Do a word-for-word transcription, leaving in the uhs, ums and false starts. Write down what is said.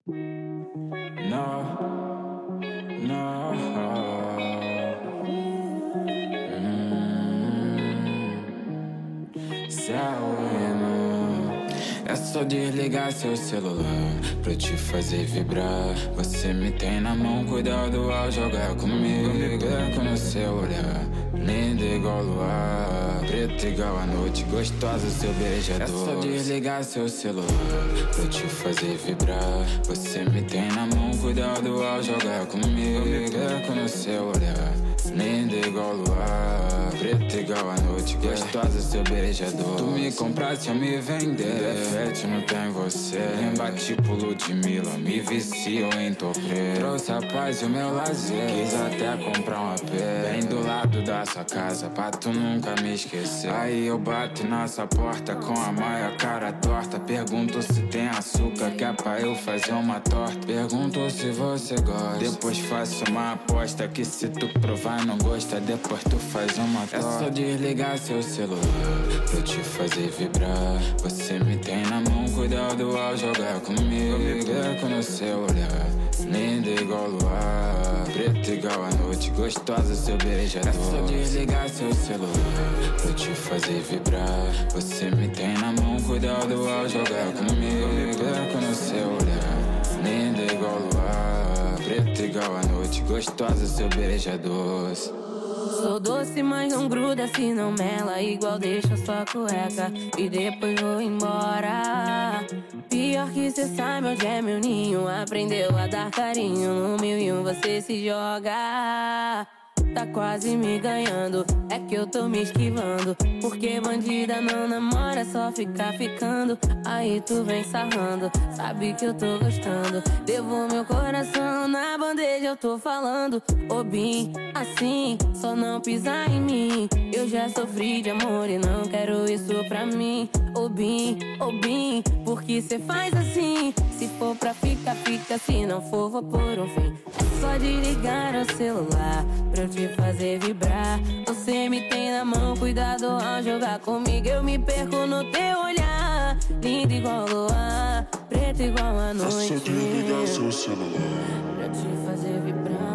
No, no. Hum, é só desligar seu celular pra eu te fazer vibrar. Você me tem na mão, cuidado ao jogar comigo. Me perco no seu olhar, linda igual luar, preta igual a noite, gostosa seu beijador. É só desligar seu celular pra eu te fazer vibrar. Você me tem na mão, cuidado ao jogar comigo. Me perco no seu olhar, linda igual luar, preta igual a noite, gostosa seu beijador. Tu me compraste, eu me vender, defete não tem você. Embati pro Ludmilla, me vicio em topê. Trouxe a paz e o meu lazer, quis até comprar um A P bem do lado da sua casa, pra tu nunca me esquecer. Aí eu bato nessa porta com a maia cara torta. Pergunto se tem açúcar, que é pra eu fazer uma torta. Pergunto se você gosta, depois faço uma aposta que se tu provar não gosta, depois tu faz uma torta. É só desligar seu celular pra eu te fazer vibrar. Você me tem na mão, cuidado ao jogar comigo. Me perco no seu olhar, linda igual luar, preta igual a noite, gostosa seu beijador. É só desligar seu celular pra eu te fazer vibrar. Você me tem na mão, cuidado ao jogar comigo. Me perco no seu olhar, linda igual luar, preta igual a noite, gostosa seu beijador. Sou doce, mas não gruda se não mela, igual deixa sua cueca e depois vou embora. Pior que cê sabe onde é meu ninho, aprendeu a dar carinho, no mil e um você se joga. Tá quase me ganhando, é que eu tô me esquivando, porque bandida não namora, só fica ficando. Aí tu vem sarrando, sabe que eu tô gostando. Devo meu coração na bandeja, eu tô falando. Ô bim, assim, só não pisar em mim. Eu já sofri de amor e não quero isso pra mim. Ô bim, ô bim, por que cê faz assim? Se for pra ficar, fica, se não for, vou por um fim. É só desligar o celular pra eu te fazer vibrar. Você me tem na mão, cuidado ao jogar comigo. Eu me perco no teu olhar, linda igual luar, preta igual a noite. É só desligar seu celular pra te fazer vibrar.